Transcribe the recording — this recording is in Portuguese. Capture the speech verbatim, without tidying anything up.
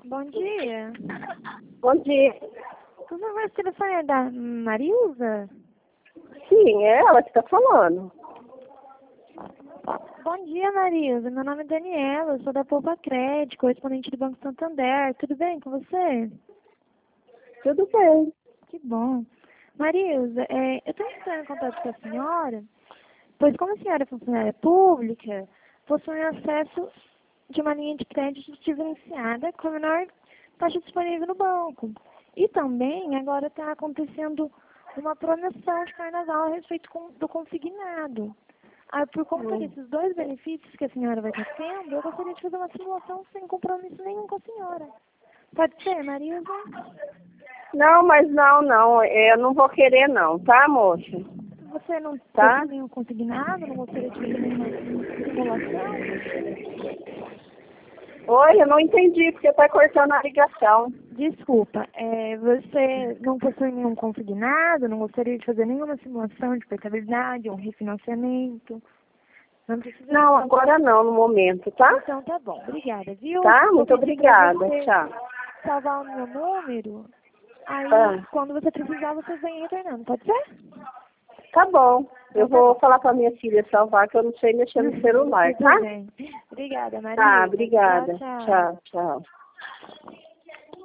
Bom dia. Bom dia. Por favor, esse telefone é da Marilza? Sim, é ela que está falando. Bom dia, Marilza. Meu nome é Daniela, eu sou da Poupa Crédito, correspondente do Banco Santander. Tudo bem com você? Tudo bem. Que bom. Marilza, é, eu estou entrando em contato com a senhora, pois como a senhora é funcionária pública, possui acesso de uma linha de crédito diferenciada com a menor taxa disponível no banco. E também agora está acontecendo uma promoção de carnaval a respeito com- do consignado. Ah, por conta Hum. desses dois benefícios que a senhora vai estar tendo, eu gostaria de fazer uma simulação sem compromisso nenhum com a senhora. Pode ser, Marilza? Não, mas não, não. é, Eu não vou querer não, tá, moça? Você não Tá? tem nenhum consignado? Não gostaria de fazer nenhuma simulação? Oi, eu não entendi porque tá cortando a ligação. Desculpa, é, você não possui nenhum consignado? Não gostaria de fazer nenhuma simulação de portabilidade ou um refinanciamento? Não precisa... Não, agora não, no momento, tá? Então tá bom, obrigada, viu? Tá? Vou Muito pedir pra obrigada. você Tchau. salvar o meu número, aí Ah, quando você precisar você vem retornando, pode ser? tá bom. Eu Então tá vou bom. falar pra minha filha salvar, que eu não sei mexer no celular, Tudo tá? bem. Obrigada, Maria. Tá, obrigada. Tchau, tchau. Tchau, tchau.